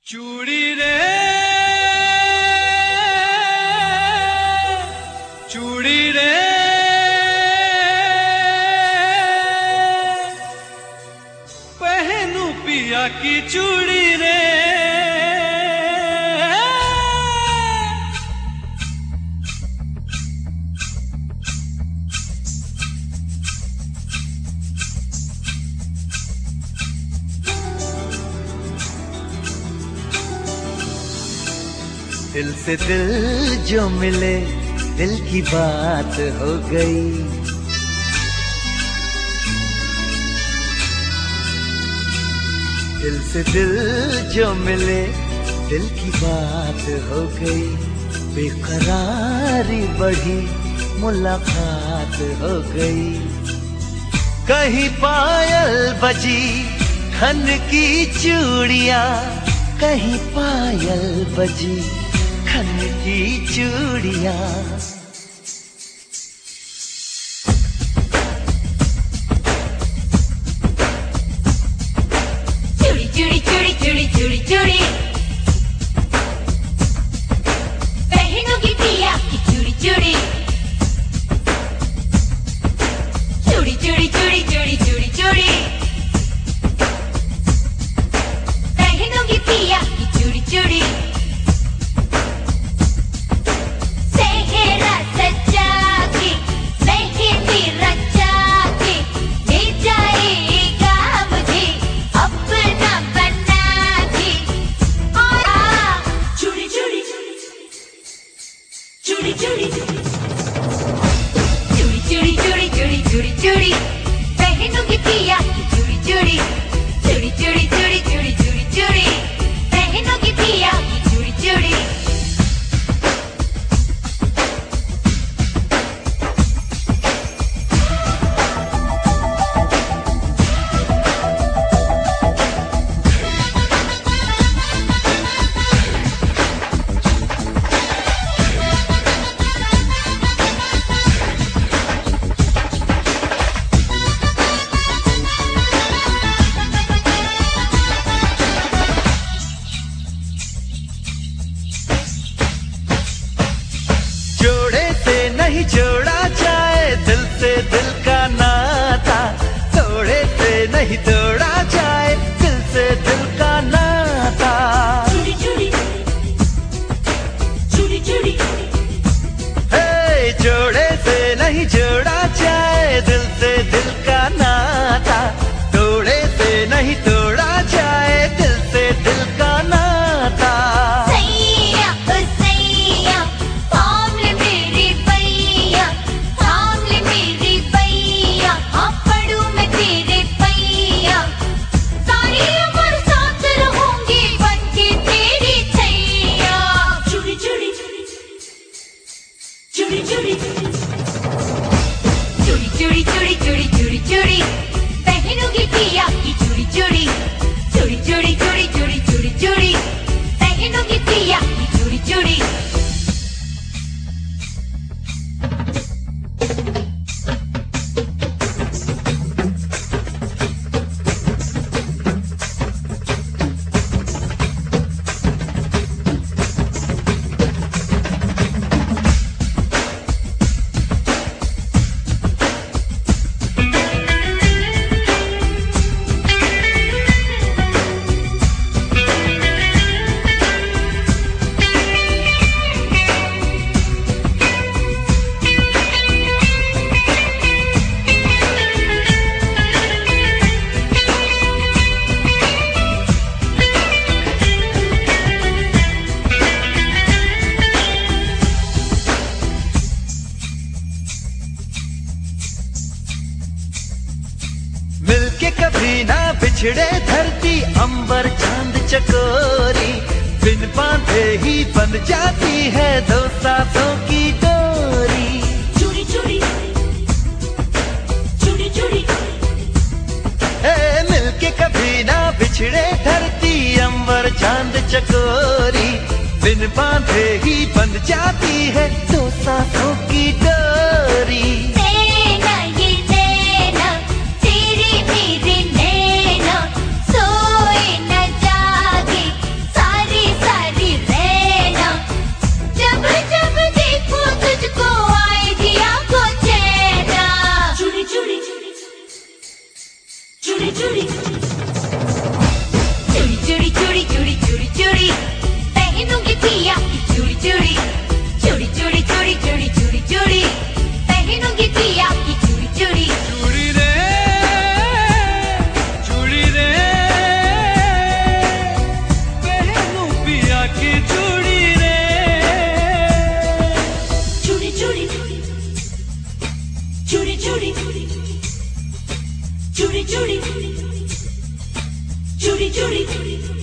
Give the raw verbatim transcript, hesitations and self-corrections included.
चूड़ी रे चूड़ी रे पहनू पिया की चूड़ी रे दिल से दिल जो मिले दिल की बात हो गई। दिल से दिल जो मिले दिल की बात हो गई। बेकरारी बढ़ी मुलाकात हो गई। कहीं पायल बजी खन की चूड़िया, कहीं पायल बजी खन की चूड़िया। चूड़ी चूड़ी चूड़ी चूड़ी चूड़ी चूड़ी पहनोगी पिया की चूड़ी चूड़ी। चूड़ी चूड़ी चूड़ी चूड़ी चूड़ी चूड़ी पहनोगी पिया की चूड़ी चूड़ी। चूड़ी चूड़ी चूड़ी चूड़ी चूड़ी चूड़ी चूड़ी चूड़ी पहनोगी पिया की चूड़ी चूड़ी। चूड़ी चूड़ी चूड़ी चूड़ी चूड़ी चूड़ी पहनोगी पिया की चूड़ी चूड़ी। नहीं जोड़ा जाए दिल से दिल का नाता, तोड़े से नहीं तोड़ा जाए दिल से दिल का नाता। चूड़ी चूड़ी चूड़ी चूड़ी हे जोड़े से नहीं जोड़ा जाए दिल से दिल का नाता, तोड़े से नहीं तोड़ा जाए दिल से दिल का नाता। चूड़ी चूड़ी चूड़ी चूड़ी चूड़ी चूड़ी चूड़ी चूड़ी पहनोगी पिया की चूड़ी चूड़ी। चूड़ी चूड़ी चूड़ी चूड़ी चूड़ी चूड़ी पहनोगी पिया की चूड़ी चूड़ी। मिलके कभी ना बिछड़े धरती अंबर चांद चकोरी, बिन बांधे ही बन जाती है दो सांसों की डोरी। चूड़ी चूड़ी चूड़ी चूड़ी ए मिलके कभी ना बिछड़े धरती अंबर चांद चकोरी, बिन बांधे ही बन जाती है दो सांसों की डोरी। तेरी मेरी नैना सोए न जागे चूड़ी चूड़ी चूड़ी